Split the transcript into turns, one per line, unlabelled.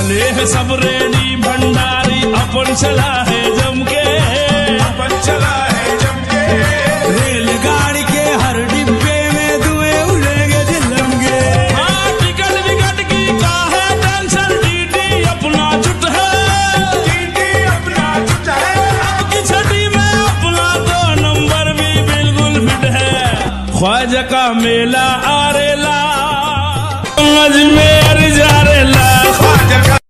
चले है सब रेडी भंडारी अपन चला है जम के,
अपन चला है जम के।
रेलगाड़ी के हर डिब्बे में धुएं उड़ेंगे दिलम के।
हाँ टिकट विकट की का है टेंशन, टीटी अपना जुट है,
टीटी अपना जुट है।
अब की छठी में अपना 2 नंबर भी बिल्कुल फिट है। ख्वाजा का मेला आरेला, अजमेर जारेला।
ख्वाजा का